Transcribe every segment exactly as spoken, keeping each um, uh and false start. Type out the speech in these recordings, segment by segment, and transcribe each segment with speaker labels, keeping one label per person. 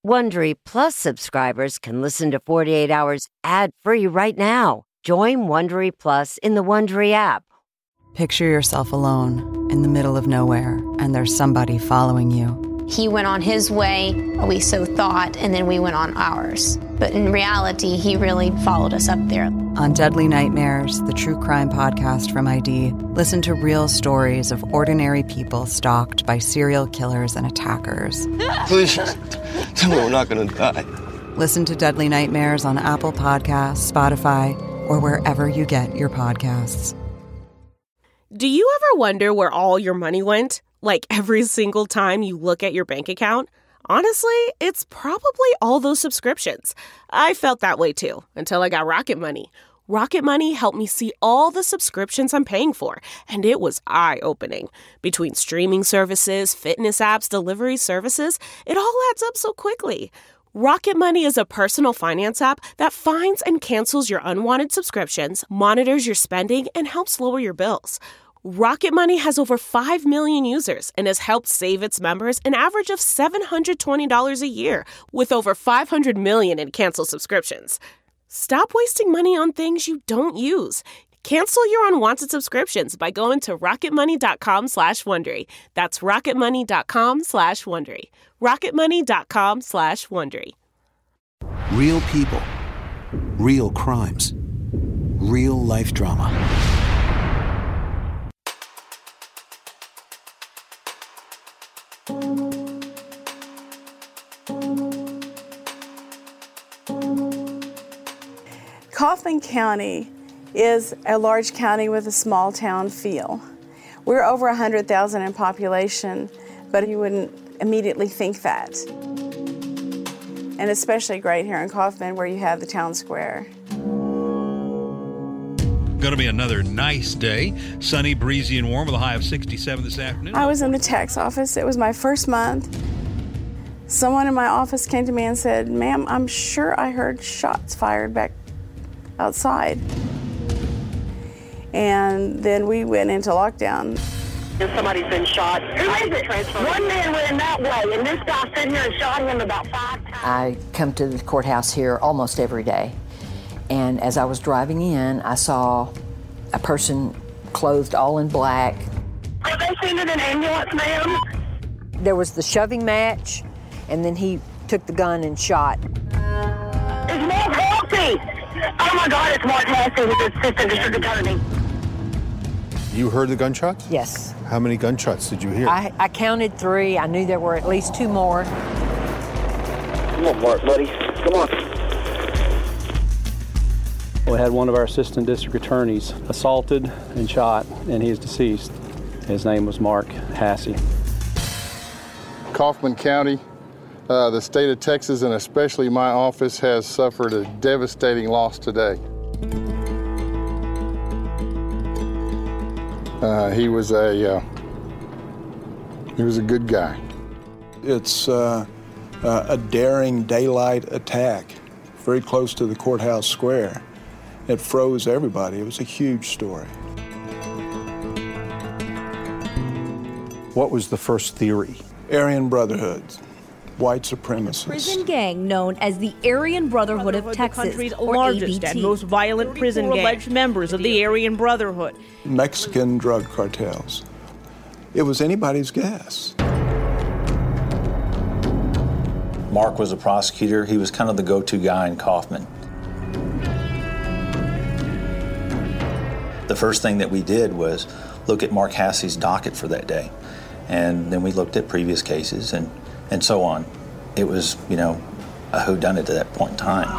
Speaker 1: Wondery Plus subscribers can listen to forty-eight Hours ad-free right now. Join Wondery Plus in the Wondery app.
Speaker 2: Picture yourself alone in the middle of nowhere, and there's somebody following you.
Speaker 3: He went on his way, we so thought, and then we went on ours. But in reality, he really followed us up there.
Speaker 2: On Deadly Nightmares, the true crime podcast from I D, listen to real stories of ordinary people stalked by serial killers and attackers.
Speaker 4: Please, tell me we're not going to die.
Speaker 2: Listen to Deadly Nightmares on Apple Podcasts, Spotify, or wherever you get your podcasts.
Speaker 5: Do you ever wonder where all your money went? Like every single time you look at your bank account? Honestly, it's probably all those subscriptions. I felt that way too, until I got Rocket Money. Rocket Money helped me see all the subscriptions I'm paying for, and it was eye-opening. Between streaming services, fitness apps, delivery services, it all adds up so quickly. Rocket Money is a personal finance app that finds and cancels your unwanted subscriptions, monitors your spending, and helps lower your bills. Rocket Money has over five million users and has helped save its members an average of seven hundred twenty dollars a year, with over five hundred million in canceled subscriptions. Stop wasting money on things you don't use. Cancel your unwanted subscriptions by going to rocketmoney.com slash Wondery. That's rocketmoney.com slash Wondery. rocketmoney.com slash Wondery.
Speaker 6: Real people, real crimes, real life drama.
Speaker 7: Kaufman County is a large county with a small town feel. We're over one hundred thousand in population, but you wouldn't immediately think that. And especially great here in Kaufman, where you have the town square.
Speaker 8: Going to be another nice day. Sunny, breezy, and warm with a high of sixty-seven this afternoon.
Speaker 7: I was in the tax office. It was my first month. Someone in my office came to me and said, "Ma'am, I'm sure I heard shots fired back outside." And then we went into lockdown.
Speaker 9: And somebody's been shot. Who is it? One man went in that way, and this guy sitting here and shot him about five times.
Speaker 10: I come to the courthouse here almost every day. And as I was driving in, I saw a person clothed all in black.
Speaker 9: Have they seen it in an ambulance, ma'am?
Speaker 10: There was the shoving match, and then he took the gun and shot.
Speaker 9: It's Mark Hassey! Oh my God, it's Mark Hassey with the assistant district attorney.
Speaker 11: You heard the gunshots?
Speaker 10: Yes.
Speaker 11: How many gunshots did you hear?
Speaker 10: I, I counted three. I knew there were at least two more.
Speaker 9: Come on, Mark, buddy. Come on.
Speaker 12: We had one of our assistant district attorneys assaulted and shot, and he's deceased. His name was Mark Hassey.
Speaker 13: Kaufman County, uh, the state of Texas, and especially my office has suffered a devastating loss today. Uh, he was a uh, he was a good guy.
Speaker 14: It's uh, uh, a daring daylight attack, very close to the courthouse square. It froze everybody. It was a huge story.
Speaker 11: What was the first theory?
Speaker 14: Aryan Brotherhood, white supremacists.
Speaker 15: Prison gang known as the Aryan Brotherhood of Texas,
Speaker 16: the country's
Speaker 15: or
Speaker 16: largest
Speaker 15: A B T.
Speaker 16: and most violent prison gang, alleged members of the Aryan Brotherhood.
Speaker 14: Mexican drug cartels. It was anybody's guess.
Speaker 17: Mark was a prosecutor. He was kind of the go-to guy in Kaufman. The first thing that we did was look at Mark Hassey's docket for that day. And then we looked at previous cases and, and so on. It was, you know, a whodunit at that point in time.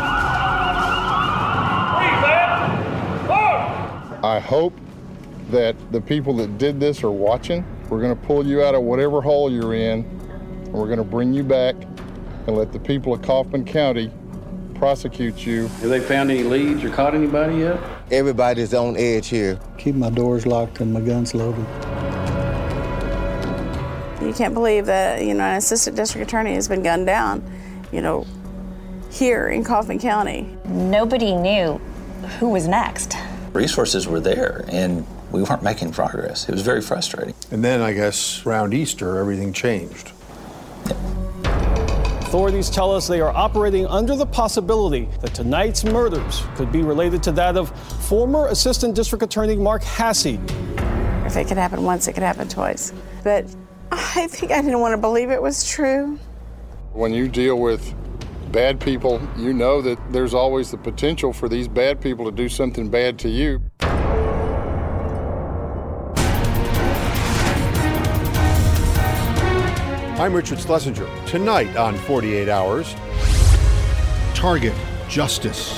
Speaker 13: I hope that the people that did this are watching. We're going to pull you out of whatever hole you're in, and we're going to bring you back and let the people of Kaufman County prosecute you.
Speaker 12: Have they found any leads or caught anybody yet?
Speaker 18: Everybody's on edge here.
Speaker 19: Keep my doors locked and my guns loaded.
Speaker 7: You can't believe that, you know, an assistant district attorney has been gunned down, you know, here in Kaufman County.
Speaker 3: Nobody knew who was next.
Speaker 17: Resources were there, and we weren't making progress. It was very frustrating.
Speaker 11: And then, I guess, around Easter, everything changed.
Speaker 20: Authorities tell us they are operating under the possibility that tonight's murders could be related to that of former Assistant District Attorney Mark Hasse.
Speaker 7: If it could happen once, it could happen twice. But I think I didn't want to believe it was true.
Speaker 13: When you deal with bad people, you know that there's always the potential for these bad people to do something bad to you.
Speaker 21: I'm Richard Schlesinger. Tonight on forty-eight hours,
Speaker 8: Target Justice.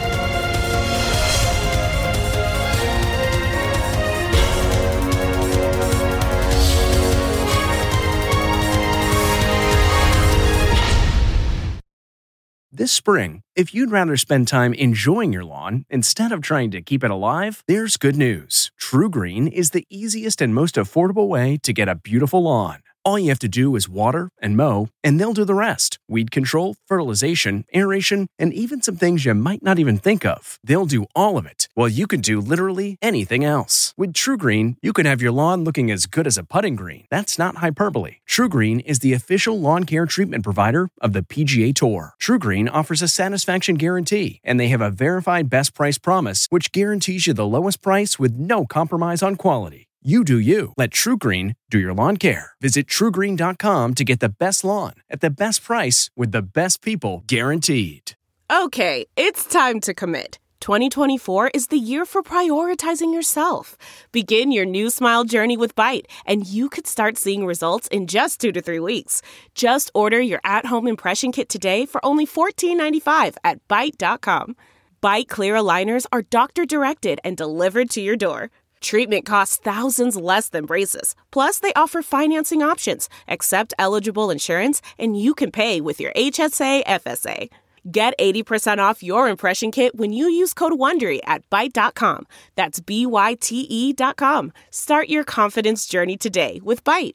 Speaker 22: This spring, if you'd rather spend time enjoying your lawn instead of trying to keep it alive, there's good news. TruGreen is the easiest and most affordable way to get a beautiful lawn. All you have to do is water and mow, and they'll do the rest. Weed control, fertilization, aeration, and even some things you might not even think of. They'll do all of it, while you can do literally anything else. With TruGreen, you can have your lawn looking as good as a putting green. That's not hyperbole. TruGreen is the official lawn care treatment provider of the P G A Tour. TruGreen offers a satisfaction guarantee, and they have a verified best price promise, which guarantees you the lowest price with no compromise on quality. You do you. Let TruGreen do your lawn care. Visit True Green dot com to get the best lawn at the best price with the best people guaranteed.
Speaker 5: Okay, it's time to commit. twenty twenty-four is the year for prioritizing yourself. Begin your new smile journey with Byte, and you could start seeing results in just two to three weeks. Just order your at-home impression kit today for only fourteen ninety-five at Byte dot com. Byte Clear aligners are doctor-directed and delivered to your door. Treatment costs thousands less than braces. Plus, they offer financing options, accept eligible insurance, and you can pay with your H S A F S A. Get eighty percent off your impression kit when you use code WONDERY at Byte dot com. That's B Y T E dot com. Start your confidence journey today with Byte.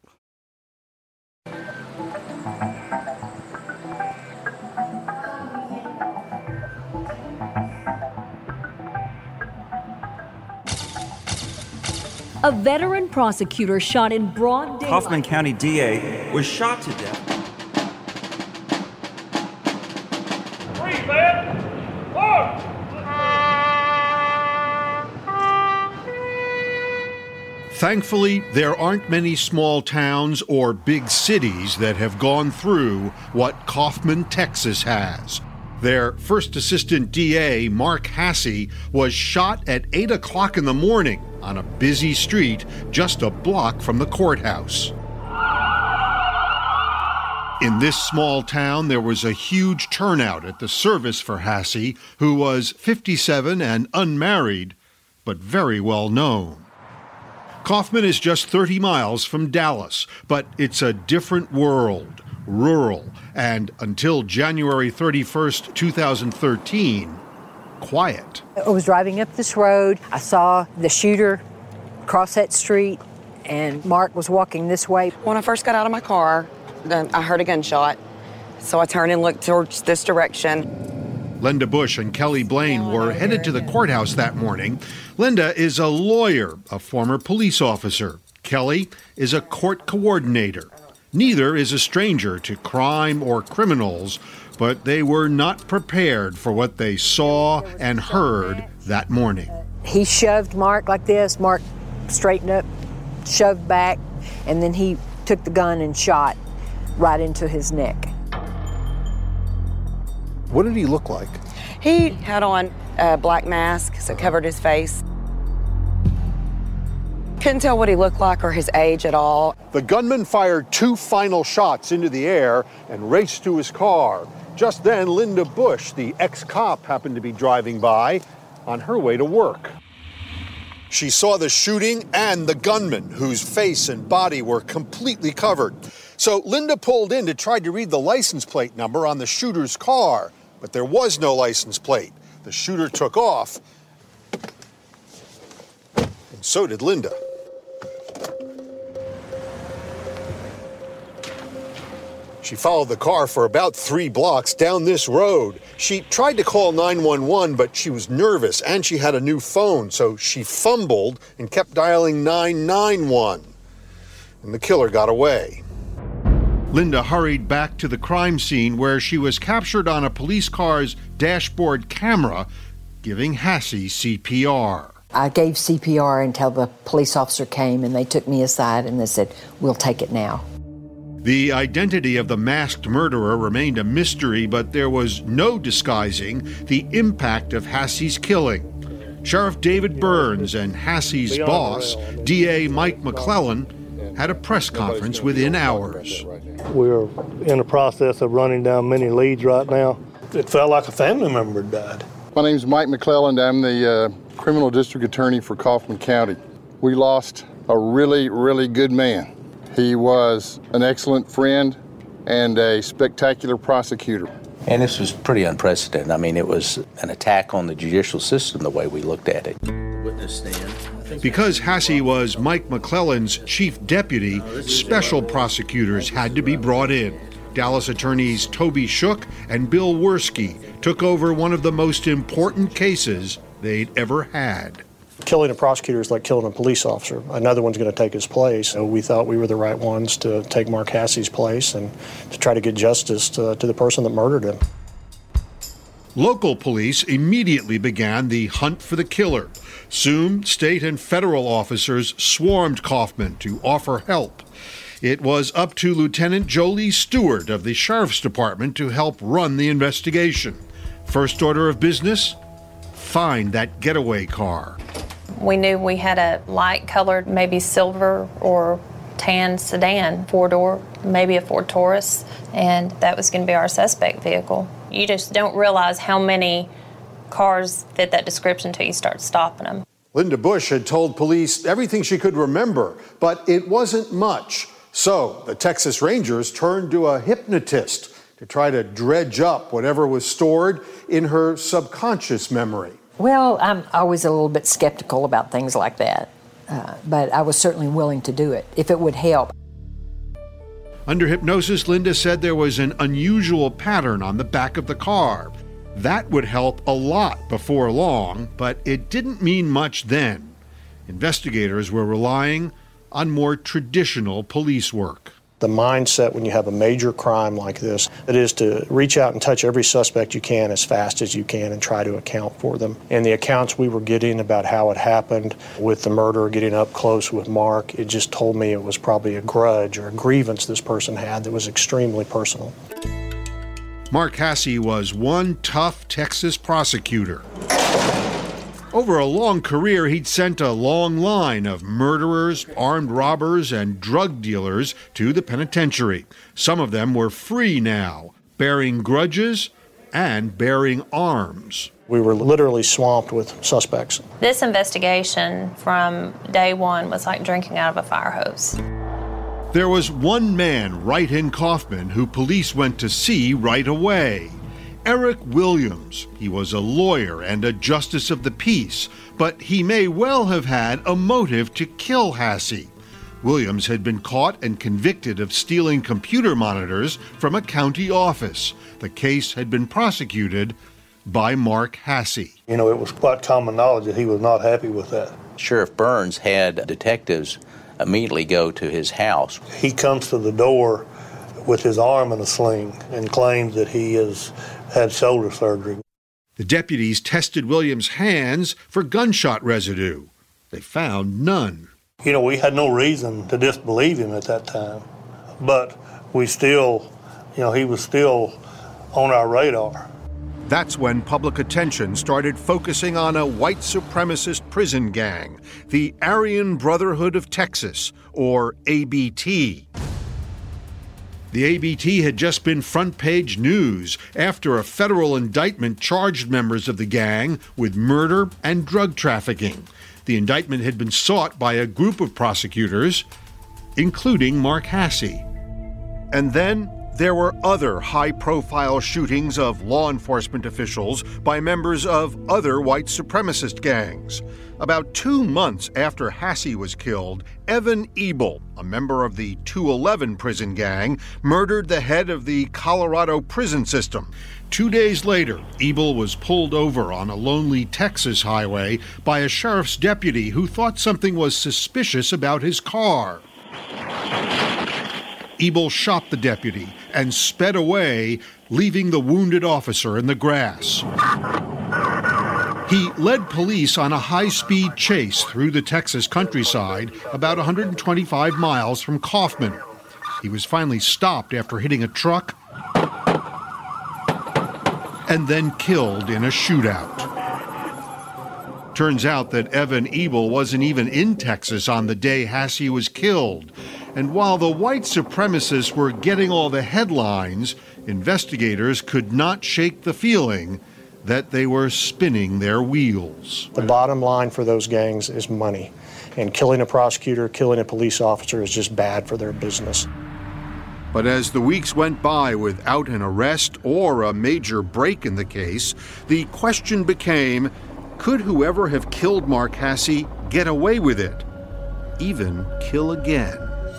Speaker 15: A veteran prosecutor shot in broad daylight.
Speaker 23: Kaufman County D A was shot to death.
Speaker 24: Freeze, man! Look!
Speaker 8: Thankfully, there aren't many small towns or big cities that have gone through what Kaufman, Texas has. Their first assistant D A, Mark Hasse, was shot at eight o'clock in the morning on a busy street just a block from the courthouse. In this small town, there was a huge turnout at the service for Hasse, who was fifty-seven and unmarried, but very well known. Kaufman is just thirty miles from Dallas, but it's a different world. Rural, and until January thirty-first, two thousand thirteen, quiet.
Speaker 10: I was driving up this road. I saw the shooter cross that street, and Mark was walking this way.
Speaker 25: When I first got out of my car, then I heard a gunshot, so I turned and looked towards this direction.
Speaker 8: Linda Bush and Kelly Blaine were headed to the courthouse that morning. Linda is a lawyer, a former police officer. Kelly is a court coordinator. Neither is a stranger to crime or criminals, but they were not prepared for what they saw and heard that morning.
Speaker 10: He shoved Mark like this. Mark straightened up, shoved back, and then he took the gun and shot right into his neck.
Speaker 21: What did he look like?
Speaker 25: He had on a black mask, so it covered his face. Couldn't tell what he looked like or his age at all.
Speaker 21: The gunman fired two final shots into the air and raced to his car. Just then, Linda Bush, the ex-cop, happened to be driving by on her way to work. She saw the shooting and the gunman, whose face and body were completely covered. So Linda pulled in to try to read the license plate number on the shooter's car, but there was no license plate. The shooter took off, and so did Linda. She followed the car for about three blocks down this road. She tried to call nine one one, but she was nervous and she had a new phone, so she fumbled and kept dialing nine nine one. And the killer got away.
Speaker 8: Linda hurried back to the crime scene where she was captured on a police car's dashboard camera giving Hassey C P R.
Speaker 10: I gave C P R until the police officer came and they took me aside and they said, "We'll take it now."
Speaker 8: The identity of the masked murderer remained a mystery, but there was no disguising the impact of Hassey's killing. Sheriff David Burns and Hassey's boss, D A Mike McClellan, had a press conference within hours.
Speaker 1: We're in the process of running down many leads right now. It felt like a family member had died.
Speaker 13: My name's Mike McClellan. I'm the uh, criminal district attorney for Kaufman County. We lost a really, really good man. He was an excellent friend and a spectacular prosecutor.
Speaker 2: And this was pretty unprecedented. I mean, it was an attack on the judicial system the way we looked at it. Witness stand.
Speaker 8: Because Hassey was Mike McClellan's chief deputy, special prosecutors had to be brought in. Dallas attorneys Toby Shook and Bill Worski took over one of the most important cases they'd ever had.
Speaker 20: Killing a prosecutor is like killing a police officer. Another one's going to take his place. So we thought we were the right ones to take Mark Hassey's place and to try to get justice to, to the person that murdered him.
Speaker 8: Local police immediately began the hunt for the killer. Soon, state and federal officers swarmed Kaufman to offer help. It was up to Lieutenant Jolie Stewart of the Sheriff's Department to help run the investigation. First order of business, find that getaway car.
Speaker 4: We knew we had a light-colored, maybe silver or tan sedan, four-door, maybe a Ford Taurus, and that was going to be our suspect vehicle. You just don't realize how many cars fit that description until you start stopping them.
Speaker 21: Linda Bush had told police everything she could remember, but it wasn't much. So the Texas Rangers turned to a hypnotist to try to dredge up whatever was stored in her subconscious memory.
Speaker 10: Well, I'm always a little bit skeptical about things like that, uh, but I was certainly willing to do it if it would help.
Speaker 8: Under hypnosis, Linda said there was an unusual pattern on the back of the car. That would help a lot before long, but it didn't mean much then. Investigators were relying on more traditional police work.
Speaker 20: The mindset when you have a major crime like this, it is to reach out and touch every suspect you can as fast as you can and try to account for them. And the accounts we were getting about how it happened with the murderer getting up close with Mark, it just told me it was probably a grudge or a grievance this person had that was extremely personal.
Speaker 8: Mark Hassey was one tough Texas prosecutor. Over a long career, he'd sent a long line of murderers, armed robbers, and drug dealers to the penitentiary. Some of them were free now, bearing grudges and bearing arms.
Speaker 20: We were literally swamped with suspects.
Speaker 4: This investigation from day one was like drinking out of a fire hose.
Speaker 8: There was one man right in Kaufman who police went to see right away. Eric Williams. He was a lawyer and a justice of the peace, but he may well have had a motive to kill Hassey. Williams had been caught and convicted of stealing computer monitors from a county office. The case had been prosecuted by Mark Hassey.
Speaker 1: You know, it was quite common knowledge that he was not happy with that.
Speaker 2: Sheriff Burns had detectives immediately go to his house.
Speaker 1: He comes to the door with his arm in a sling and claims that he has had shoulder surgery.
Speaker 8: The deputies tested Williams' hands for gunshot residue. They found none.
Speaker 1: You know, we had no reason to disbelieve him at that time, but we still, you know, he was still on our radar.
Speaker 8: That's when public attention started focusing on a white supremacist prison gang, the Aryan Brotherhood of Texas, or A B T. The A B T had just been front-page news after a federal indictment charged members of the gang with murder and drug trafficking. The indictment had been sought by a group of prosecutors, including Mark Hassey. And then there were other high-profile shootings of law enforcement officials by members of other white supremacist gangs. About two months after Hassey was killed, Evan Ebel, a member of the two eleven prison gang, murdered the head of the Colorado prison system. Two days later, Ebel was pulled over on a lonely Texas highway by a sheriff's deputy who thought something was suspicious about his car. Ebel shot the deputy and sped away, leaving the wounded officer in the grass. He led police on a high-speed chase through the Texas countryside, about one hundred twenty-five miles from Kaufman. He was finally stopped after hitting a truck and then killed in a shootout. Turns out that Evan Ebel wasn't even in Texas on the day Hasse was killed. And while the white supremacists were getting all the headlines, investigators could not shake the feeling that they were spinning their wheels.
Speaker 20: The bottom line for those gangs is money. And killing a prosecutor, killing a police officer is just bad for their business.
Speaker 8: But as the weeks went by without an arrest or a major break in the case, the question became, could whoever have killed Mark Hasse get away with it? Even kill again?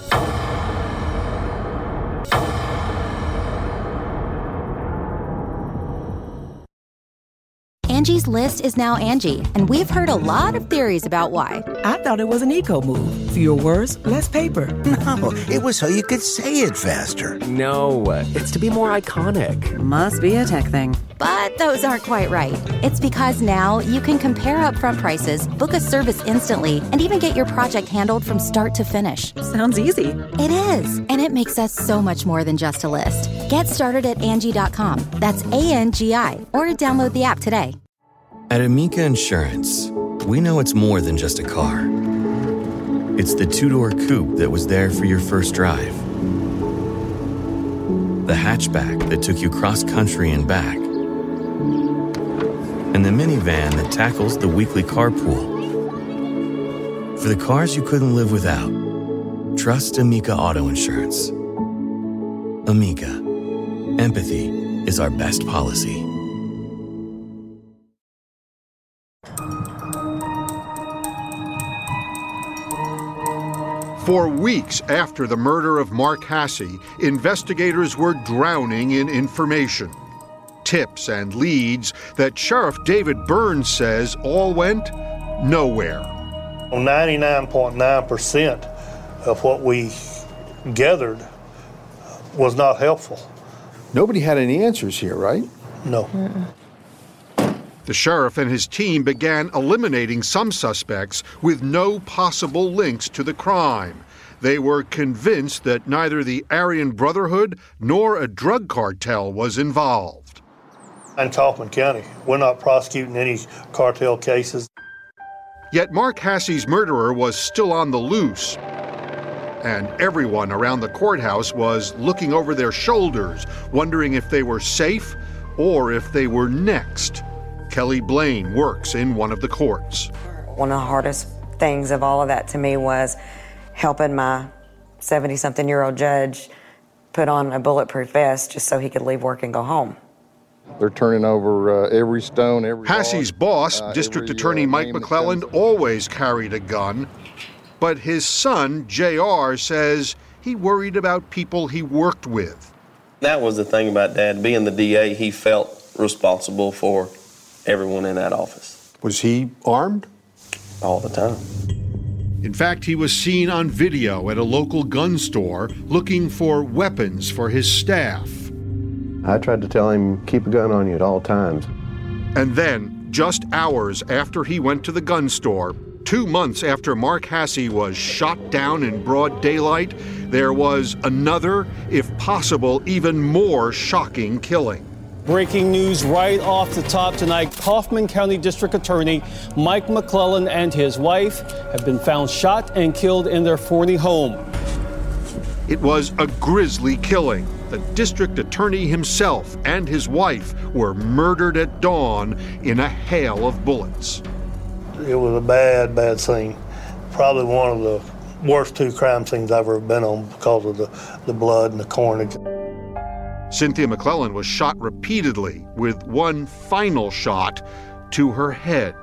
Speaker 6: Angie's List is now Angie, and we've heard a lot of theories about why.
Speaker 9: I thought it was an eco move. Fewer words, less paper.
Speaker 12: No, it was so you could say it faster.
Speaker 14: No, it's to be more iconic.
Speaker 6: Must be a tech thing. But those aren't quite right. It's because now you can compare upfront prices, book a service instantly, and even get your project handled from start to finish.
Speaker 9: Sounds easy.
Speaker 6: It is, and it makes us so much more than just a list. Get started at Angie dot com. That's A N G I, or download the app today.
Speaker 16: At Amica Insurance, we know it's more than just a car. It's the two-door coupe that was there for your first drive, the hatchback that took you cross-country and back, and the minivan that tackles the weekly carpool. For the cars you couldn't live without, trust Amica Auto Insurance. Amica. Empathy is our best policy.
Speaker 8: For weeks after the murder of Mark Hasse, investigators were drowning in information. Tips and leads that Sheriff David Burns says all went nowhere.
Speaker 1: ninety-nine point nine percent of what we gathered was not helpful.
Speaker 11: Nobody had any answers here, right?
Speaker 1: No.
Speaker 8: Mm-mm. The sheriff and his team began eliminating some suspects with no possible links to the crime. They were convinced that neither the Aryan Brotherhood nor a drug cartel was involved.
Speaker 1: In Kaufman County, we're not prosecuting any cartel cases.
Speaker 8: Yet Mark Hasse's murderer was still on the loose. And everyone around the courthouse was looking over their shoulders, wondering if they were safe or if they were next. Kelly Blaine works in one of the courts.
Speaker 25: One of the hardest things of all of that to me was helping my seventy-something-year-old judge put on a bulletproof vest just so he could leave work and go home.
Speaker 13: They're turning over uh, every stone, every
Speaker 8: Hasse's
Speaker 13: log,
Speaker 8: boss,
Speaker 13: uh,
Speaker 8: District
Speaker 13: every,
Speaker 8: Attorney
Speaker 13: uh,
Speaker 8: Mike
Speaker 13: name that
Speaker 8: McClelland,
Speaker 13: comes-
Speaker 8: always carried a gun. But his son, J R, says he worried about people he worked with.
Speaker 26: That was the thing about Dad. Being the D A, he felt responsible for everyone in that office.
Speaker 11: Was he armed?
Speaker 26: All the time.
Speaker 8: In fact, he was seen on video at a local gun store looking for weapons for his staff.
Speaker 27: I tried to tell him, keep a gun on you at all times.
Speaker 8: And then, just hours after he went to the gun store, two months after Mark Hasse was shot down in broad daylight, there was another, if possible, even more shocking killing.
Speaker 28: Breaking news right off the top tonight. Kaufman County District Attorney Mike McClelland and his wife have been found shot and killed in their Forney home.
Speaker 8: It was a grisly killing. The district attorney himself and his wife were murdered at dawn in a hail of bullets.
Speaker 1: It was a bad, bad scene. Probably one of the worst two crime scenes I've ever been on because of the, the blood and the carnage.
Speaker 8: Cynthia McClelland was shot repeatedly with one final shot to her head.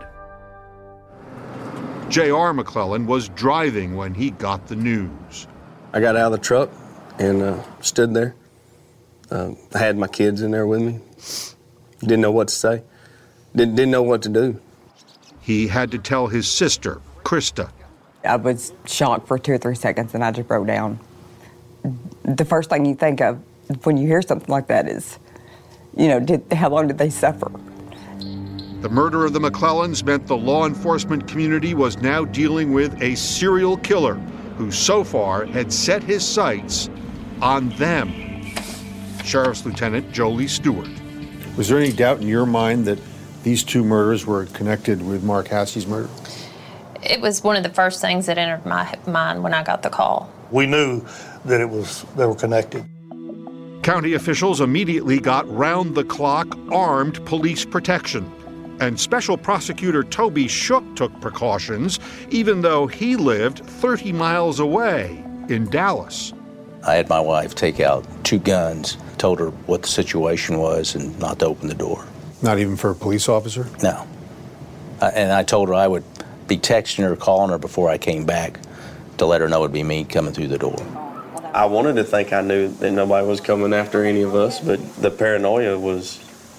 Speaker 8: J R McClelland was driving when he got the news.
Speaker 26: I got out of the truck and uh, stood there. Um, I had my kids in there with me. Didn't know what to say. Didn't, didn't know what to do.
Speaker 8: He had to tell his sister, Krista.
Speaker 25: I was shocked for two or three seconds and I just broke down.
Speaker 3: the first thing you think of when you hear something like that is, you know, did, how long did they suffer?
Speaker 8: The murder of the McClellans meant the law enforcement community was now dealing with a serial killer who so far had set his sights on them. Sheriff's Lieutenant Jolie Stewart.
Speaker 21: Was there any doubt in your mind that these two murders were connected with Mark Hassey's murder?
Speaker 4: It was one of the first things that entered my mind when I got the call.
Speaker 1: We knew that it was they were connected.
Speaker 8: County officials immediately got round-the-clock armed police protection. And Special Prosecutor Toby Shook took precautions, even though he lived thirty miles away in Dallas.
Speaker 2: I had my wife take out two guns, told her what the situation was and not to open the door.
Speaker 21: Not even for a police officer?
Speaker 2: No. I, and I told her I would be texting her, calling her before I came back to let her know it'd be me coming through the door.
Speaker 26: I wanted to think I knew that nobody was coming after any of us, but the paranoia was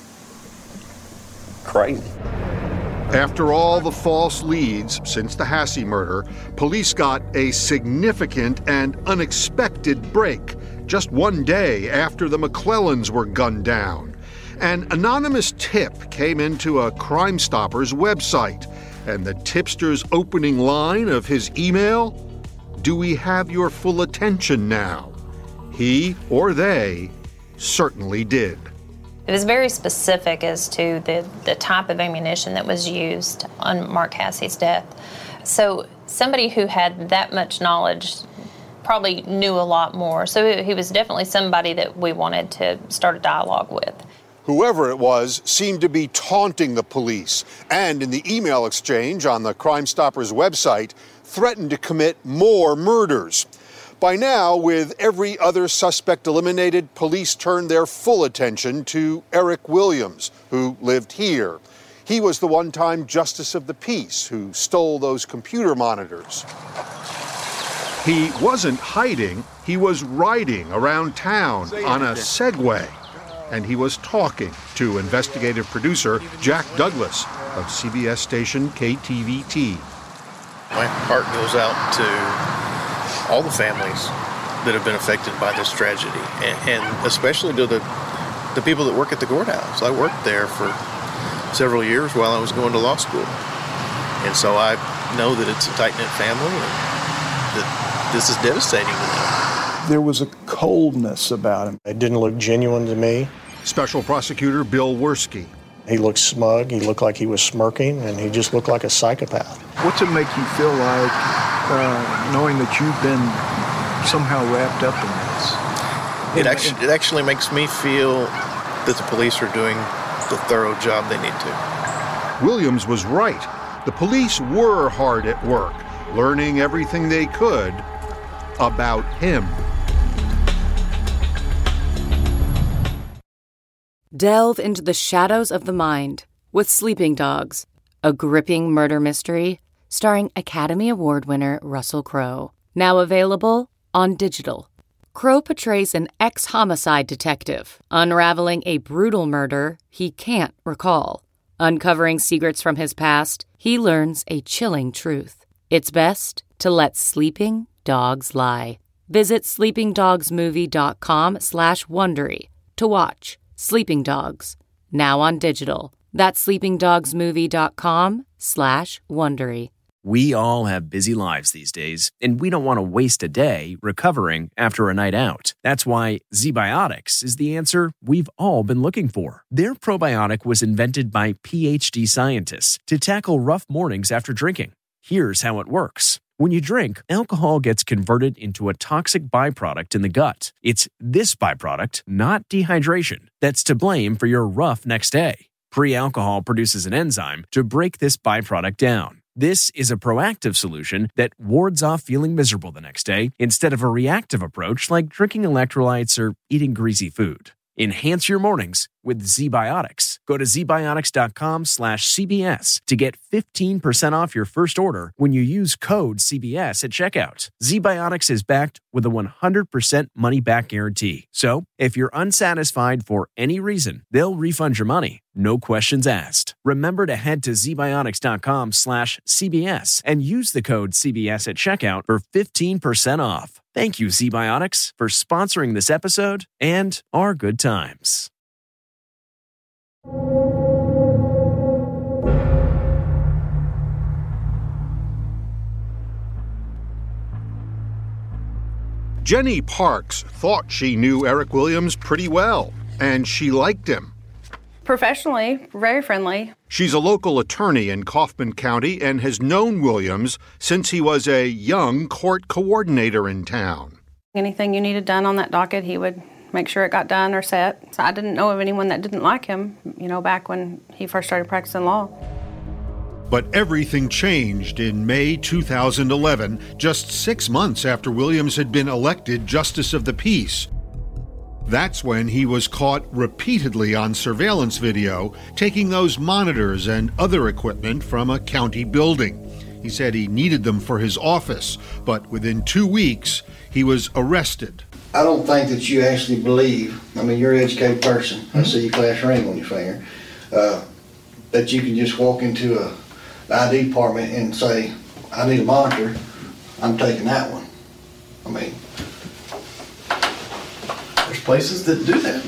Speaker 26: crazy.
Speaker 8: After all the false leads since the Hassey murder, police got a significant and unexpected break just one day after the McClellans were gunned down. An anonymous tip came into a Crime Stoppers website, and the tipster's opening line of his email, "Do we have your full attention now?" He or they certainly did.
Speaker 4: It was very specific as to the, the type of ammunition that was used on Mark Hassey's death. So somebody who had that much knowledge probably knew a lot more. So he was definitely somebody that we wanted to start a dialogue with.
Speaker 21: Whoever it was seemed to be taunting the police, and in the email exchange on the Crime Stoppers website, threatened to commit more murders. By now, with every other suspect eliminated, police turned their full attention to Eric Williams, who lived here. He was the one-time Justice of the Peace who stole those computer monitors.
Speaker 8: He wasn't hiding, he was riding around town on a Segway. And he was talking to investigative producer Jack Douglas of C B S station K T V T.
Speaker 5: My heart goes out to all the families that have been affected by this tragedy, and, and especially to the, the people that work at the courthouse. I worked there for several years while I was going to law school. And so I know that it's a tight-knit family and that this is devastating to them.
Speaker 11: There was a coldness about him.
Speaker 20: It didn't look genuine to me.
Speaker 8: Special Prosecutor Bill Werski.
Speaker 20: He looked smug, he looked like he was smirking, and he just looked like a psychopath.
Speaker 11: What's it make you feel like, uh, knowing that you've been somehow wrapped up in this?
Speaker 5: It actually, it actually makes me feel that the police are doing the thorough job they need to.
Speaker 8: Williams was right. The police were hard at work, learning everything they could about him.
Speaker 7: Delve into the shadows of the mind with Sleeping Dogs, a gripping murder mystery starring Academy Award winner Russell Crowe. Now available on digital. Crowe portrays an ex-homicide detective unraveling a brutal murder he can't recall. Uncovering secrets from his past, he learns a chilling truth. It's best to let sleeping dogs lie. Visit sleepingdogsmovie.com slash Wondery to watch Sleeping Dogs, now on digital. That's sleepingdogsmovie.com slash Wondery.
Speaker 15: We all have busy lives these days, and we don't want to waste a day recovering after a night out. That's why ZBiotics is the answer we've all been looking for. Their probiotic was invented by P H D scientists to tackle rough mornings after drinking. Here's how it works. When you drink, alcohol gets converted into a toxic byproduct in the gut. It's this byproduct, not dehydration, that's to blame for your rough next day. Pre-alcohol produces an enzyme to break this byproduct down. This is a proactive solution that wards off feeling miserable the next day instead of a reactive approach like drinking electrolytes or eating greasy food. Enhance your mornings with ZBiotics. Go to zbiotics.com slash CBS to get fifteen percent off your first order when you use code C B S at checkout. ZBiotics is backed with a one hundred percent money-back guarantee. So, if you're unsatisfied for any reason, they'll refund your money. No questions asked. Remember to head to zbiotics.com slash CBS and use the code C B S at checkout for fifteen percent off. Thank you, ZBiotics, for sponsoring this episode and our good times.
Speaker 21: Jenny Parks thought she knew Eric Williams pretty well, and she liked him.
Speaker 10: Professionally, very friendly.
Speaker 21: She's a local attorney in Kaufman County and has known Williams since he was a young court coordinator in town.
Speaker 10: Anything you needed done on that docket, he would make sure it got done or set. So I didn't know of anyone that didn't like him, you know, back when he first started practicing law.
Speaker 8: But everything changed in May two thousand eleven, just six months after Williams had been elected Justice of the Peace. That's when he was caught repeatedly on surveillance video, taking those monitors and other equipment from a county building. He said he needed them for his office, but within two weeks, he was arrested.
Speaker 12: I don't think that you actually believe, I mean, you're an educated person, mm-hmm. I see your class ring on your finger, uh, that you can just walk into a I D department and say, I need a monitor, I'm taking that one. I mean, there's places that do that.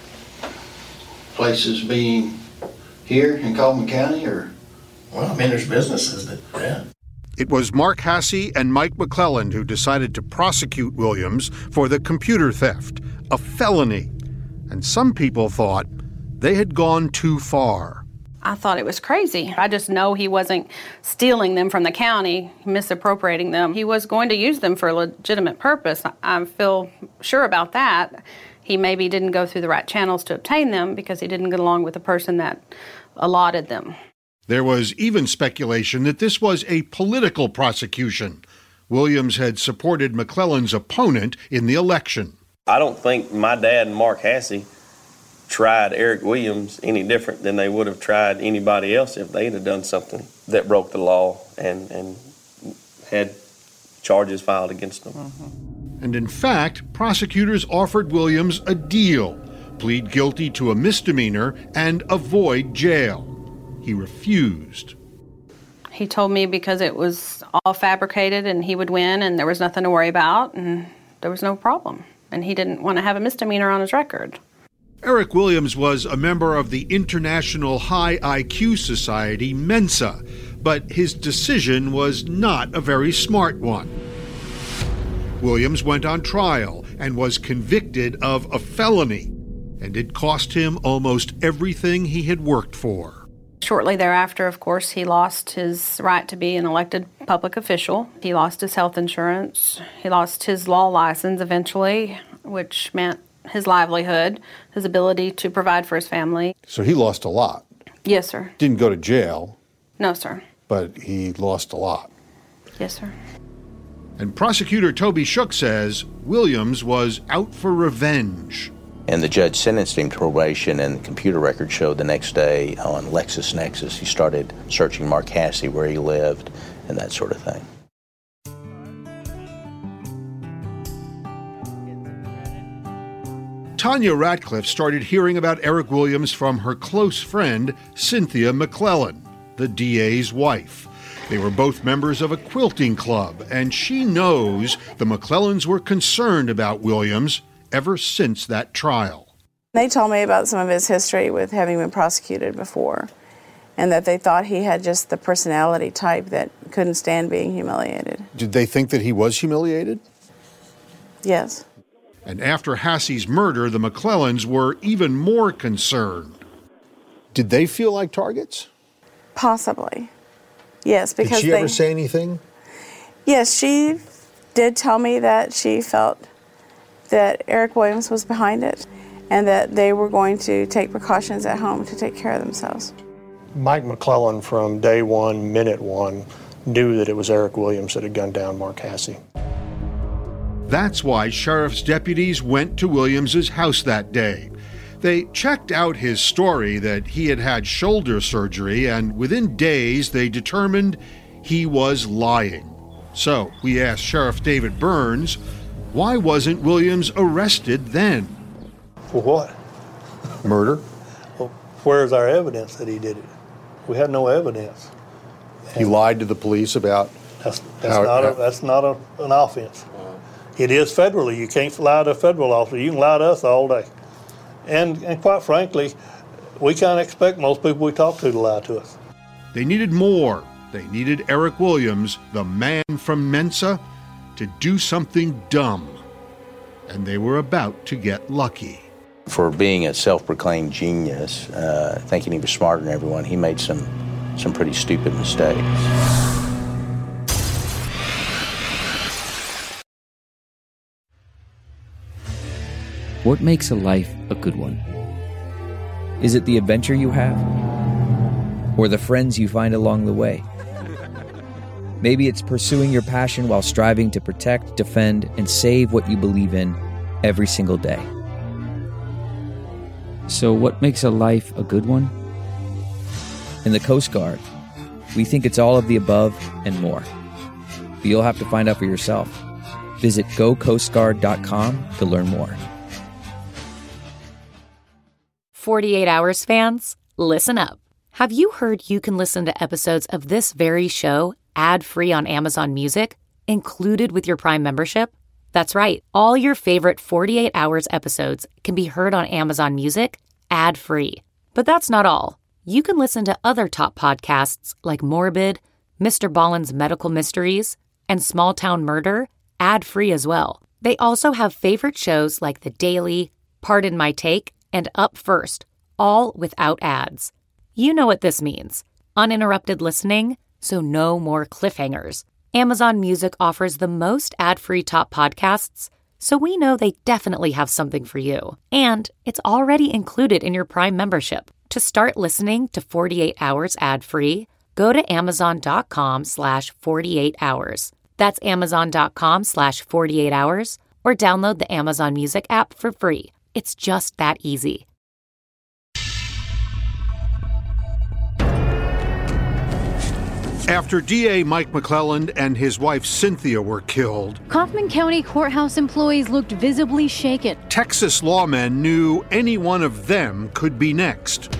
Speaker 12: Places being here in Kaufman County, or, well, I mean, there's businesses that, yeah.
Speaker 21: It was Mark Hasse and Mike McClelland who decided to prosecute Williams for the computer theft, a felony. And some people thought they had gone too far.
Speaker 10: I thought it was crazy. I just know he wasn't stealing them from the county, misappropriating them. He was going to use them for a legitimate purpose. I feel sure about that. He maybe didn't go through the right channels to obtain them because he didn't get along with the person that allotted them.
Speaker 8: There was even speculation that this was a political prosecution. Williams had supported McClelland's opponent in the election.
Speaker 26: I don't think my dad and Mark Hasse tried Eric Williams any different than they would have tried anybody else if they'd have done something that broke the law and, and had charges filed against them.
Speaker 8: Mm-hmm. And in fact, prosecutors offered Williams a deal, plead guilty to a misdemeanor and avoid jail. He refused.
Speaker 10: He told me because it was all fabricated and he would win and there was nothing to worry about and there was no problem. And he didn't want to have a misdemeanor on his record.
Speaker 8: Eric Williams was a member of the International High I Q Society, Mensa, but his decision was not a very smart one. Williams went on trial and was convicted of a felony, and it cost him almost everything he had worked for.
Speaker 10: Shortly thereafter, of course, he lost his right to be an elected public official. He lost his health insurance. He lost his law license eventually, which meant his livelihood, his ability to provide for his family.
Speaker 21: So he lost a lot.
Speaker 10: Yes, sir.
Speaker 21: Didn't go to jail.
Speaker 10: No, sir.
Speaker 21: But he lost a lot.
Speaker 10: Yes, sir.
Speaker 8: And prosecutor Toby Shook says Williams was out for revenge.
Speaker 2: And the judge sentenced him to probation, and the computer record showed the next day on LexisNexis he started searching Mark Hasse, where he lived, and that sort of thing.
Speaker 8: Tanya Ratcliffe started hearing about Eric Williams from her close friend, Cynthia McClellan, the D A's wife. They were both members of a quilting club, and she knows the McClellans were concerned about Williams ever since that trial.
Speaker 17: They told me about some of his history with having been prosecuted before, and that they thought he had just the personality type that couldn't stand being humiliated.
Speaker 21: Did they think that he was humiliated?
Speaker 17: Yes.
Speaker 8: And after Hasse's murder, the McClellans were even more concerned.
Speaker 21: Did they feel like targets?
Speaker 17: Possibly. Yes, because
Speaker 21: Did she
Speaker 17: they,
Speaker 21: ever say anything?
Speaker 17: Yes, she did tell me that she felt that Eric Williams was behind it and that they were going to take precautions at home to take care of themselves.
Speaker 20: Mike McClellan from day one, minute one, knew that it was Eric Williams that had gunned down Mark Hasse.
Speaker 8: That's why sheriff's deputies went to Williams's house that day. They checked out his story that he had had shoulder surgery, and within days they determined he was lying. So we asked Sheriff David Burns, why wasn't Williams arrested then?
Speaker 1: For what?
Speaker 8: Murder?
Speaker 1: Well, where's our evidence that he did it? We had no evidence.
Speaker 21: He lied to the police about
Speaker 1: That's, that's
Speaker 21: how,
Speaker 1: not,
Speaker 21: how,
Speaker 1: a, that's not a, an offense. It is federally. You can't lie to a federal officer. You can lie to us all day. And, and quite frankly, we can't expect most people we talk to to lie to us.
Speaker 8: They needed more. They needed Eric Williams, the man from Mensa, to do something dumb. And they were about to get lucky.
Speaker 2: For being a self-proclaimed genius, uh, thinking he was smarter than everyone, he made some, some pretty stupid mistakes.
Speaker 6: What makes a life a good one? Is it the adventure you have? Or the friends you find along the way? Maybe it's pursuing your passion while striving to protect, defend, and save what you believe in every single day. So what makes a life a good one? In the Coast Guard, we think it's all of the above and more. But you'll have to find out for yourself. Visit go coast guard dot com to learn more.
Speaker 7: forty-eight hours fans, listen up. Have you heard you can listen to episodes of this very show ad-free on Amazon Music, included with your Prime membership? That's right. All your favorite forty-eight hours episodes can be heard on Amazon Music ad-free. But that's not all. You can listen to other top podcasts like Morbid, Mister Ballen's Medical Mysteries, and Small Town Murder ad-free as well. They also have favorite shows like The Daily, Pardon My Take, and Up First, all without ads. You know what this means. Uninterrupted listening, so no more cliffhangers. Amazon Music offers the most ad-free top podcasts, so we know they definitely have something for you. And it's already included in your Prime membership. To start listening to forty-eight hours ad-free, go to amazon.com slash 48 hours. That's amazon.com slash 48 hours, or download the Amazon Music app for free. It's just that easy.
Speaker 8: After D A Mike McClelland and his wife Cynthia were killed,
Speaker 9: Kaufman County courthouse employees looked visibly shaken.
Speaker 8: Texas lawmen knew any one of them could be next.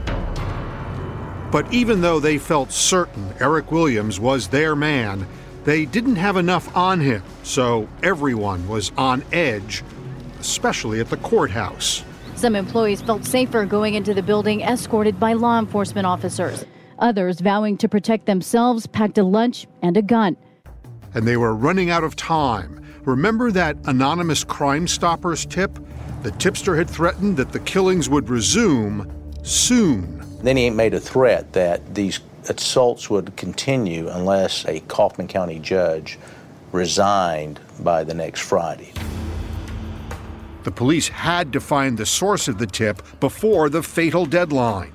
Speaker 8: But even though they felt certain Eric Williams was their man, they didn't have enough on him, so everyone was on edge, especially at the courthouse.
Speaker 9: Some employees felt safer going into the building escorted by law enforcement officers. Others, vowing to protect themselves, packed a lunch and a gun.
Speaker 8: And they were running out of time. Remember that anonymous Crime Stoppers tip? The tipster had threatened that the killings would resume soon.
Speaker 2: Then he made a threat that these assaults would continue unless a Kaufman County judge resigned by the next Friday.
Speaker 8: The police had to find the source of the tip before the fatal deadline.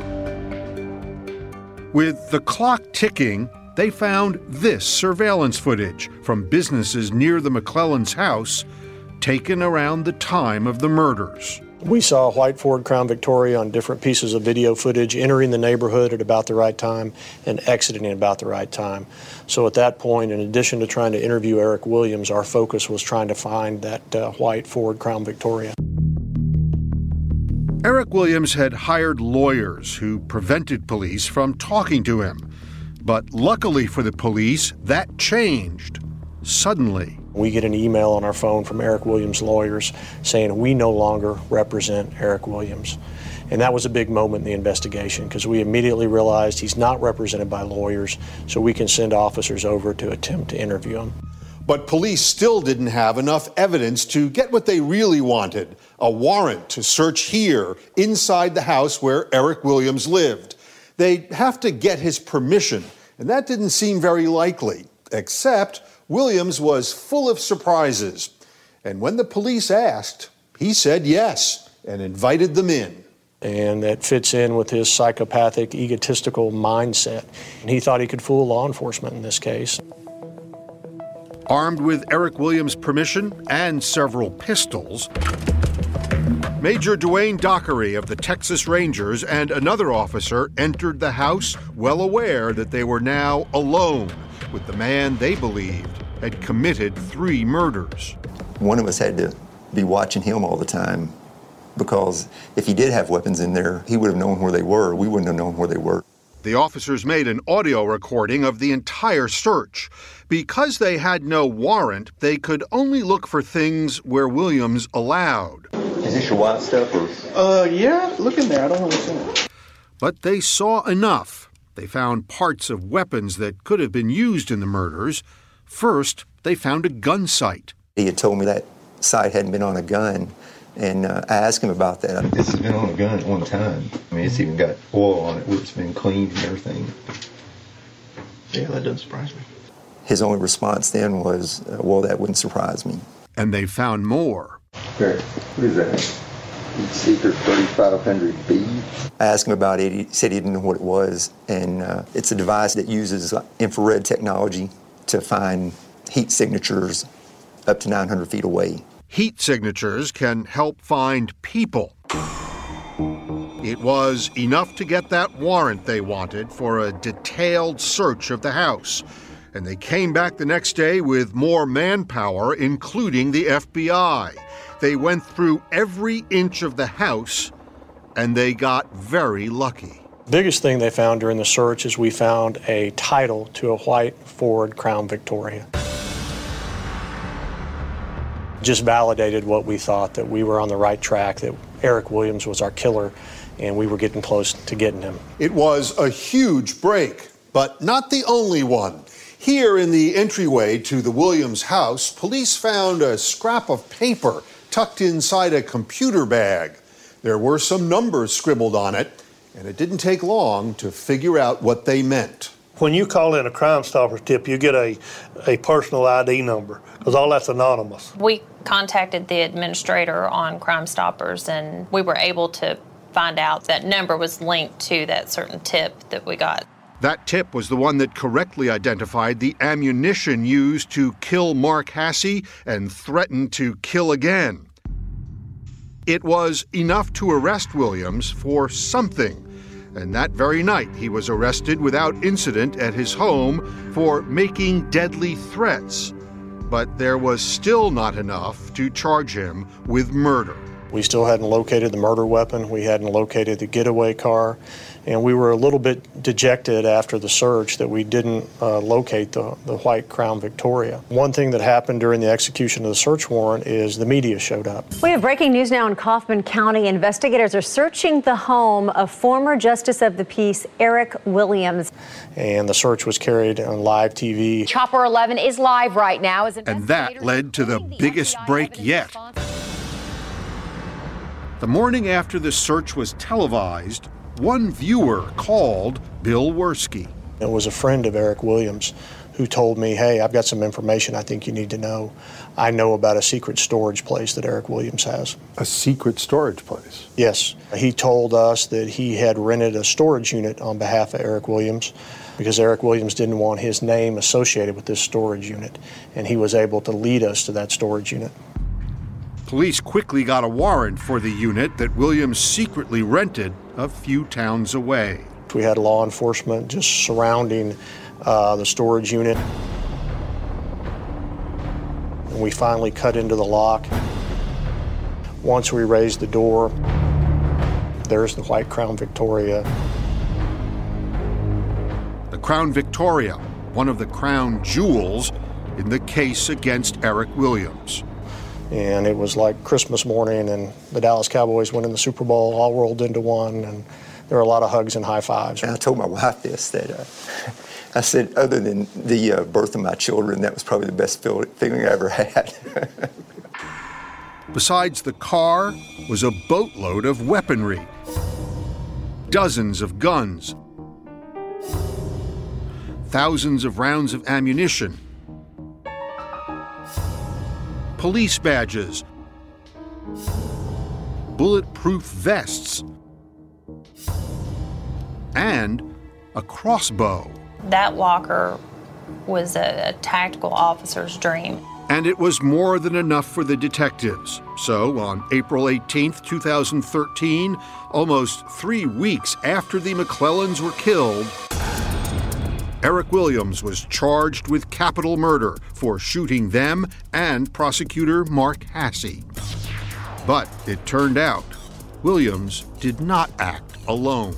Speaker 8: With the clock ticking, they found this surveillance footage from businesses near the McClelland's house, taken around the time of the murders.
Speaker 20: We saw a white Ford Crown Victoria on different pieces of video footage entering the neighborhood at about the right time and exiting at about the right time. So at that point, in addition to trying to interview Eric Williams, our focus was trying to find that uh, white Ford Crown Victoria.
Speaker 8: Eric Williams had hired lawyers who prevented police from talking to him. But luckily for the police, that changed suddenly.
Speaker 20: We get an email on our phone from Eric Williams' lawyers saying we no longer represent Eric Williams. And that was a big moment in the investigation because we immediately realized he's not represented by lawyers, so we can send officers over to attempt to interview him.
Speaker 21: But police still didn't have enough evidence to get what they really wanted, a warrant to search here inside the house where Eric Williams lived. They'd have to get his permission, and that didn't seem very likely, except Williams was full of surprises. And when the police asked, he said yes and invited them in.
Speaker 20: And that fits in with his psychopathic, egotistical mindset. And he thought he could fool law enforcement in this case.
Speaker 8: Armed with Eric Williams' permission and several pistols,
Speaker 21: Major Dwayne Dockery of the Texas Rangers and another officer entered the house well aware that they were now alone with the man they believed had committed three murders.
Speaker 13: One of us had to be watching him all the time because if he did have weapons in there, he would have known where they were. We wouldn't have known where they were.
Speaker 21: The officers made an audio recording of the entire search. Because they had no warrant, they could only look for things where Williams allowed.
Speaker 13: Is this your white stuff or?
Speaker 14: Uh, yeah, look in there. I don't know what's in it.
Speaker 21: But they saw enough. They found parts of weapons that could have been used in the murders. First, they found a gun sight.
Speaker 13: He had told me that sight hadn't been on a gun, and uh, I asked him about that.
Speaker 27: This has been on a gun at one time. I mean, it's even got oil on it where it's been cleaned and everything. Yeah, that doesn't surprise me.
Speaker 13: His only response then was, uh, well, that wouldn't surprise me.
Speaker 21: And they found more.
Speaker 27: Here, what is that? Secret thirty-five hundred B.
Speaker 13: I asked him about it. He said he didn't know what it was, and uh, it's a device that uses infrared technology to find heat signatures up to nine hundred feet away.
Speaker 21: Heat signatures can help find people. It was enough to get that warrant they wanted for a detailed search of the house. And they came back the next day with more manpower, including the F B I. They went through every inch of the house, and they got very lucky.
Speaker 20: Biggest thing they found during the search is we found a title to a white Ford Crown Victoria. Just validated what we thought, that we were on the right track, that Eric Williams was our killer, and we were getting close to getting him.
Speaker 21: It was a huge break, but not the only one. Here in the entryway to the Williams house, police found a scrap of paper tucked inside a computer bag. There were some numbers scribbled on it, and it didn't take long to figure out what they meant.
Speaker 1: When you call in a Crime Stoppers tip, you get a, a personal I D number, because all that's anonymous.
Speaker 4: We contacted the administrator on Crime Stoppers, and we were able to find out that number was linked to that certain tip that we got.
Speaker 21: That tip was the one that correctly identified the ammunition used to kill Mark Hasse and threatened to kill again. It was enough to arrest Williams for something, and that very night he was arrested without incident at his home for making deadly threats. But there was still not enough to charge him with murder.
Speaker 20: We still hadn't located the murder weapon, we hadn't located the getaway car, and we were a little bit dejected after the search that we didn't uh, locate the, the white Crown Victoria. One thing that happened during the execution of the search warrant is the media showed up.
Speaker 16: We have breaking news now in Kaufman County. Investigators are searching the home of former Justice of the Peace Eric Williams.
Speaker 20: And the search was carried on live T V.
Speaker 16: Chopper eleven is live right now. As
Speaker 21: and that led to the biggest break yet. The morning after the search was televised, one viewer called Bill Werski.
Speaker 20: It was a friend of Eric Williams who told me, hey, I've got some information I think you need to know. I know about a secret storage place that Eric Williams has.
Speaker 21: A secret storage place?
Speaker 20: Yes. He told us that he had rented a storage unit on behalf of Eric Williams because Eric Williams didn't want his name associated with this storage unit, and he was able to lead us to that storage unit.
Speaker 21: Police quickly got a warrant for the unit that Williams secretly rented a few towns away.
Speaker 20: We had law enforcement just surrounding uh, the storage unit. And we finally cut into the lock. Once we raised the door, there's the white Crown Victoria.
Speaker 21: The Crown Victoria, one of the crown jewels in the case against Eric Williams.
Speaker 20: And it was like Christmas morning, and the Dallas Cowboys winning the Super Bowl all rolled into one, and there were a lot of hugs and high fives.
Speaker 13: And I told my wife this, that uh, I said, other than the uh, birth of my children, that was probably the best feel- feeling I ever had.
Speaker 21: Besides the car was a boatload of weaponry, dozens of guns, thousands of rounds of ammunition, police badges, bulletproof vests, and a crossbow.
Speaker 4: That locker was a, a tactical officer's dream.
Speaker 21: And it was more than enough for the detectives.
Speaker 8: So, on April eighteenth, two thousand thirteen, almost three weeks after the McClellans were killed, Eric Williams was charged with capital murder for shooting them and prosecutor Mark Hasse. But it turned out Williams did not act alone.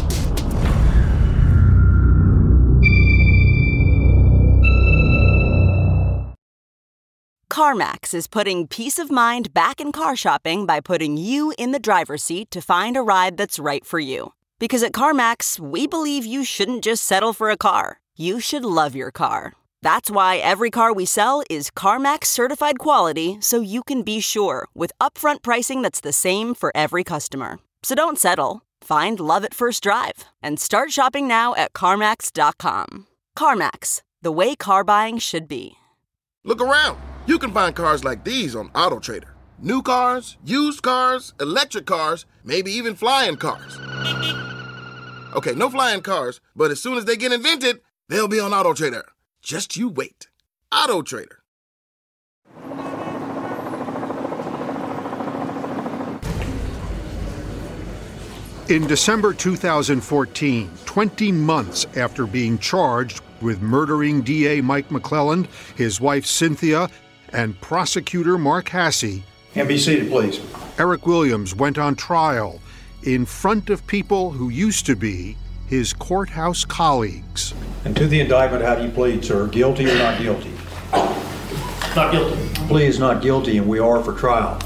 Speaker 3: CarMax is putting peace of mind back in car shopping by putting you in the driver's seat to find a ride that's right for you. Because at CarMax, we believe you shouldn't just settle for a car. You should love your car. That's why every car we sell is CarMax certified quality, so you can be sure with upfront pricing that's the same for every customer. So don't settle. Find love at first drive and start shopping now at CarMax dot com. CarMax, the way car buying should be.
Speaker 18: Look around. You can find cars like these on AutoTrader. New cars, used cars, electric cars, maybe even flying cars. Okay, no flying cars, but as soon as they get invented, they'll be on AutoTrader. Just you wait. AutoTrader.
Speaker 8: In December two thousand fourteen, twenty months after being charged with murdering D A Mike McClelland, his wife Cynthia, and prosecutor Mark Hasse.
Speaker 19: And be seated, please.
Speaker 8: Eric Williams went on trial in front of people who used to be his courthouse colleagues.
Speaker 19: And to the indictment, how do you plead, sir? Guilty or not guilty?
Speaker 1: Not guilty.
Speaker 19: Plea is not guilty, and we are for trial.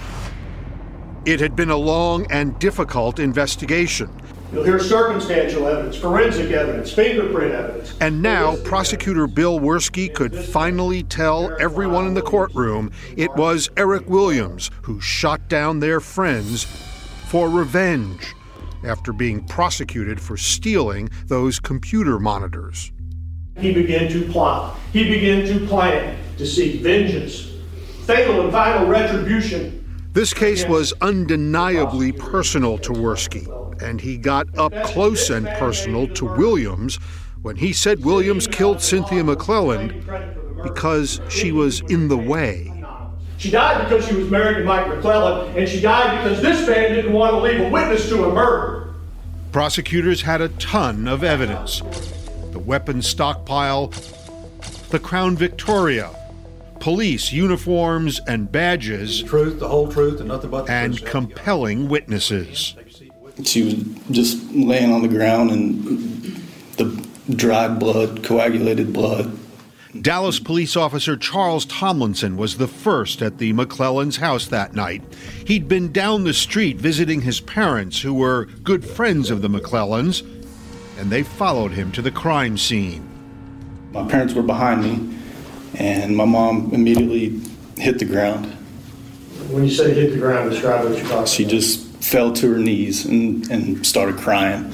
Speaker 8: It had been a long and difficult investigation.
Speaker 20: You'll hear circumstantial evidence, forensic evidence, fingerprint evidence.
Speaker 8: And now, prosecutor Bill Werski could finally tell everyone in the courtroom it was Eric Williams who shot down their friends for revenge after being prosecuted for stealing those computer monitors.
Speaker 20: He began to plot. He began to plan to seek vengeance, fatal and final retribution.
Speaker 8: This case was undeniably personal to Werski, and he got up close and personal to Williams when he said Williams killed Cynthia McClelland because she was in the way.
Speaker 20: She died because she was married to Mike McClelland, and she died because this man didn't want to leave a witness to a murder.
Speaker 8: Prosecutors had a ton of evidence. The weapons stockpile, the Crown Victoria, police uniforms and badges,
Speaker 19: the truth, the whole truth, and nothing but the
Speaker 8: and
Speaker 19: truth.
Speaker 8: compelling witnesses.
Speaker 22: She was just laying on the ground and the dried blood, coagulated blood.
Speaker 8: Dallas police officer Charles Tomlinson was the first at the McClellands' house that night. He'd been down the street visiting his parents, who were good friends of the McClellands, and they followed him to the crime scene.
Speaker 22: My parents were behind me, and my mom immediately hit the ground.
Speaker 20: When you say hit the ground, describe what you're talking about.
Speaker 22: She just fell to her knees and, and started crying.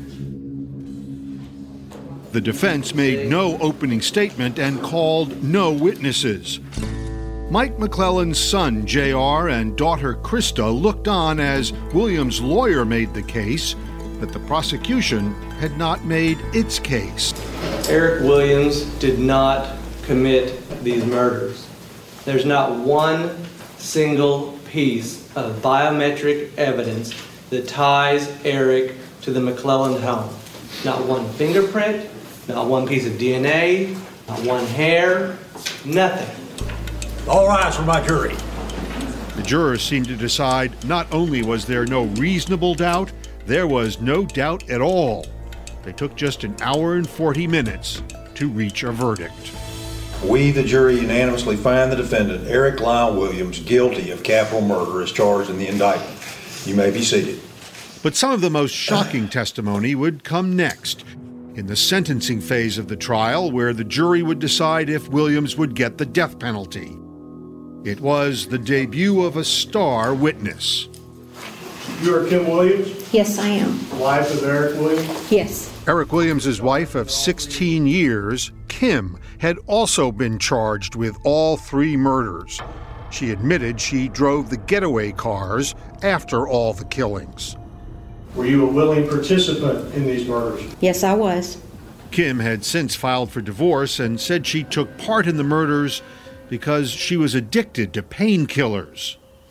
Speaker 8: The defense made no opening statement and called no witnesses. Mike McClelland's son, J R, and daughter, Krista, looked on as Williams' lawyer made the case that the prosecution had not made its case.
Speaker 23: Eric Williams did not commit these murders. There's not one single piece of biometric evidence that ties Eric to the McClelland home. Not one fingerprint, not one piece of D N A, not one hair, nothing.
Speaker 19: All rise for my jury.
Speaker 8: The jurors seemed to decide not only was there no reasonable doubt, there was no doubt at all. They took just an hour and forty minutes to reach a verdict.
Speaker 19: We, the jury, unanimously find the defendant, Eric Lyle Williams, guilty of capital murder as charged in the indictment. You may be seated.
Speaker 8: But some of the most shocking testimony would come next, in the sentencing phase of the trial, where the jury would decide if Williams would get the death penalty. It was the debut of a star witness.
Speaker 20: You are Kim Williams?
Speaker 24: Yes, I am.
Speaker 20: Wife of Eric Williams?
Speaker 24: Yes.
Speaker 8: Eric Williams' wife of sixteen years, Kim, had also been charged with all three murders. She admitted she drove the getaway cars after all the killings.
Speaker 20: Were you a willing participant in these murders?
Speaker 24: Yes, I was.
Speaker 8: Kim had since filed for divorce and said she took part in the murders because she was addicted to painkillers.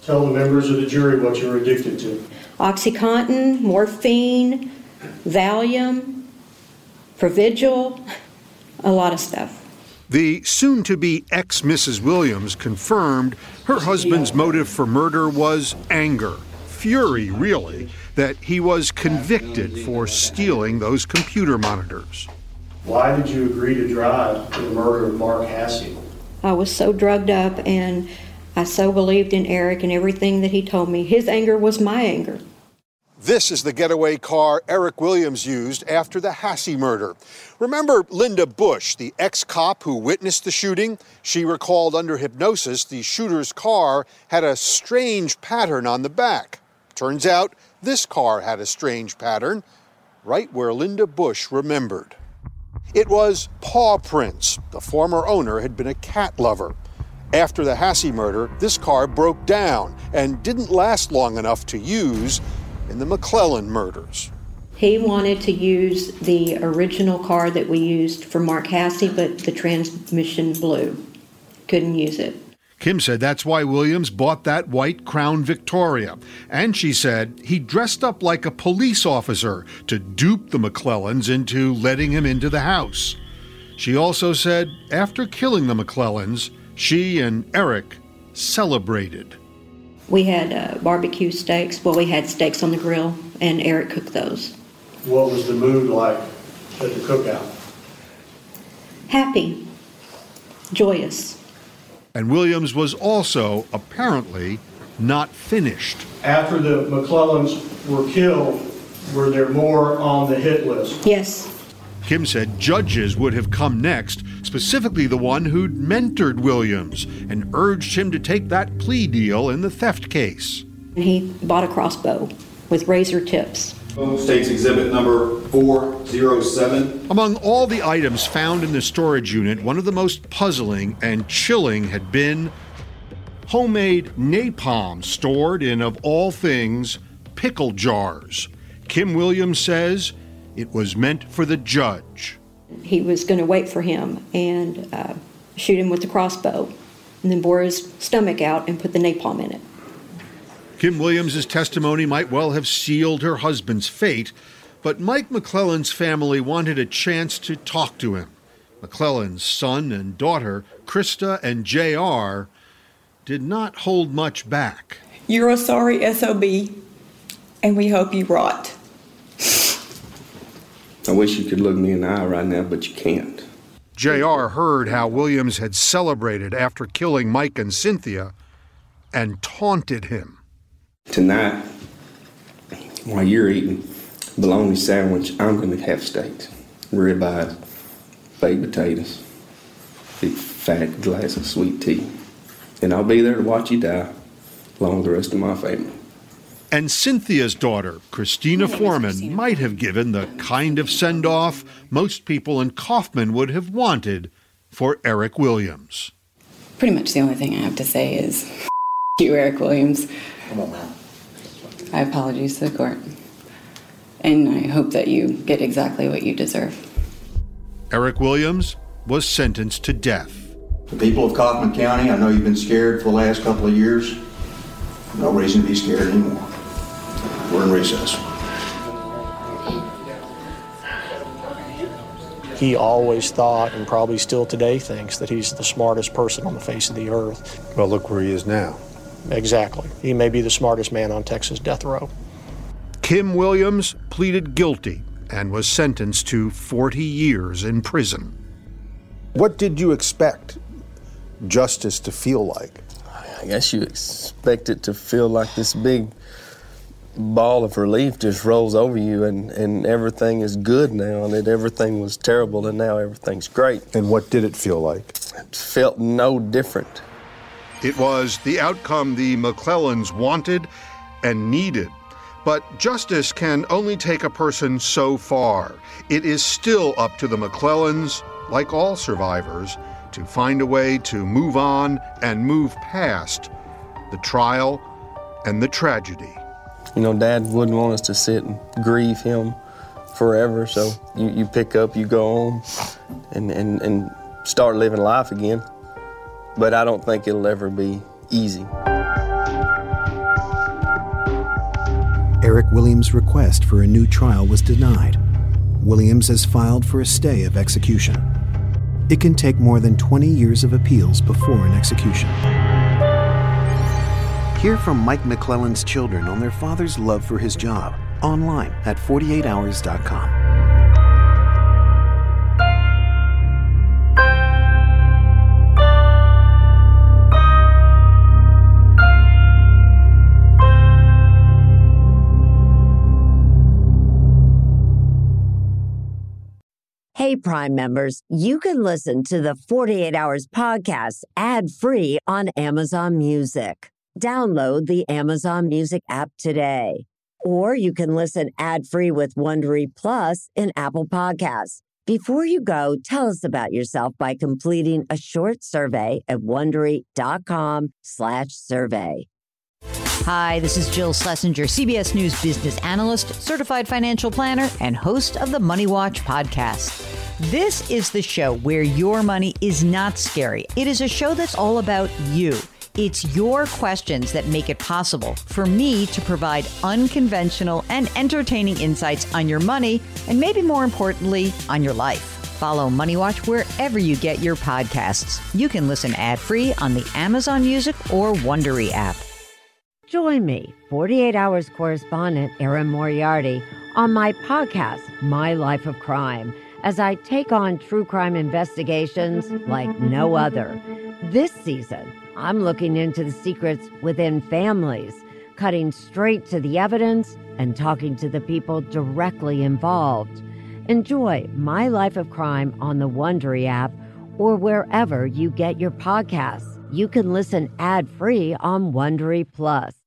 Speaker 20: Tell the members of the jury what you were addicted to.
Speaker 5: OxyContin, morphine, Valium, Provigil, a lot of stuff.
Speaker 8: The soon-to-be ex-Missus Williams confirmed her husband's motive for murder was anger, fury really, that he was convicted for stealing those computer monitors.
Speaker 20: Why did you agree to drive to the murder of Mark Hasse?
Speaker 5: I was so drugged up and I so believed in Eric and everything that he told me. His anger was my anger.
Speaker 21: This is the getaway car Eric Williams used after the Hasse murder. Remember Linda Bush, the ex-cop who witnessed the shooting? She recalled under hypnosis the shooter's car had a strange pattern on the back. Turns out this car had a strange pattern, right where Linda Bush remembered. It was paw prints. The former owner had been a cat lover. After the Hasse murder, this car broke down and didn't last long enough to use in the McClellan murders.
Speaker 5: He wanted to use the original car that we used for Mark Hasse, but the transmission blew. Couldn't use it.
Speaker 8: Kim said that's why Williams bought that white Crown Victoria. And she said he dressed up like a police officer to dupe the McClellans into letting him into the house. She also said after killing the McClellans, she and Eric celebrated.
Speaker 5: We had uh, barbecue steaks. Well, we had steaks on the grill, and Eric cooked those.
Speaker 20: What was the mood like at the cookout?
Speaker 5: Happy, joyous.
Speaker 8: And Williams was also, apparently, not finished.
Speaker 20: After the McClellans were killed, were there more on the hit list?
Speaker 5: Yes.
Speaker 8: Kim said judges would have come next, specifically the one who'd mentored Williams and urged him to take that plea deal in the theft case.
Speaker 5: He bought a crossbow with razor tips.
Speaker 19: State's exhibit number four oh seven.
Speaker 8: Among all the items found in the storage unit, one of the most puzzling and chilling had been homemade napalm stored in, of all things, pickle jars. Kim Williams says it was meant for the judge.
Speaker 5: He was going to wait for him and uh, shoot him with the crossbow, and then bore his stomach out and put the napalm in it.
Speaker 8: Kim Williams' testimony might well have sealed her husband's fate, but Mike McClellan's family wanted a chance to talk to him. McClellan's son and daughter, Krista and J R, did not hold much back.
Speaker 11: You're a sorry S O B, and we hope you rot.
Speaker 12: I wish you could look me in the eye right now, but you can't.
Speaker 8: J R heard how Williams had celebrated after killing Mike and Cynthia and taunted him.
Speaker 12: Tonight, while you're eating bologna sandwich, I'm going to have steaks, ribeyes, baked potatoes, big fat glass of sweet tea. And I'll be there to watch you die, along with the rest of my family.
Speaker 8: And Cynthia's daughter, Christina Foreman, Christina. might have given the kind of send-off most people in Kaufman would have wanted for Eric Williams.
Speaker 11: Pretty much the only thing I have to say is, F you, Eric Williams.
Speaker 14: Come on, man.
Speaker 11: I apologize to the court. And I hope that you get exactly what you deserve.
Speaker 8: Eric Williams was sentenced to death.
Speaker 19: The people of Kaufman County, I know you've been scared for the last couple of years. No reason to be scared anymore. We're in recess.
Speaker 20: He always thought, and probably still today thinks, that he's the smartest person on the face of the earth.
Speaker 21: Well, look where he is now.
Speaker 20: Exactly. He may be the smartest man on Texas death row.
Speaker 8: Kim Williams pleaded guilty and was sentenced to forty years in prison.
Speaker 21: What did you expect justice to feel like?
Speaker 15: I guess you expect it to feel like this big ball of relief just rolls over you and, and everything is good now, and that everything was terrible and now everything's great.
Speaker 21: And what did it feel like?
Speaker 15: It felt no different.
Speaker 8: It was the outcome the McClellans wanted and needed. But justice can only take a person so far. It is still up to the McClellans, like all survivors, to find a way to move on and move past the trial and the tragedy.
Speaker 15: You know, Dad wouldn't want us to sit and grieve him forever, so you, you pick up, you go home, and, and, and start living life again. But I don't think it'll ever be easy.
Speaker 6: Eric Williams' request for a new trial was denied. Williams has filed for a stay of execution. It can take more than twenty years of appeals before an execution. Hear from Mike McClellan's children on their father's love for his job, online at forty-eight hours dot com.
Speaker 7: Hey, Prime members, you can listen to the forty-eight hours podcast ad-free on Amazon Music. Download the Amazon Music app today. Or you can listen ad-free with Wondery Plus in Apple Podcasts. Before you go, tell us about yourself by completing a short survey at Wondery.com slash survey.
Speaker 10: Hi, this is Jill Schlesinger, C B S News business analyst, certified financial planner, and host of the Money Watch podcast. This is the show where your money is not scary. It is a show that's all about you. It's your questions that make it possible for me to provide unconventional and entertaining insights on your money, and maybe more importantly, on your life. Follow Money Watch wherever you get your podcasts. You can listen ad-free on the Amazon Music or Wondery app.
Speaker 7: Join me, forty-eight hours correspondent Erin Moriarty, on my podcast, My Life of Crime, as I take on true crime investigations like no other. This season, I'm looking into the secrets within families, cutting straight to the evidence and talking to the people directly involved. Enjoy My Life of Crime on the Wondery app or wherever you get your podcasts. You can listen ad-free on Wondery Plus.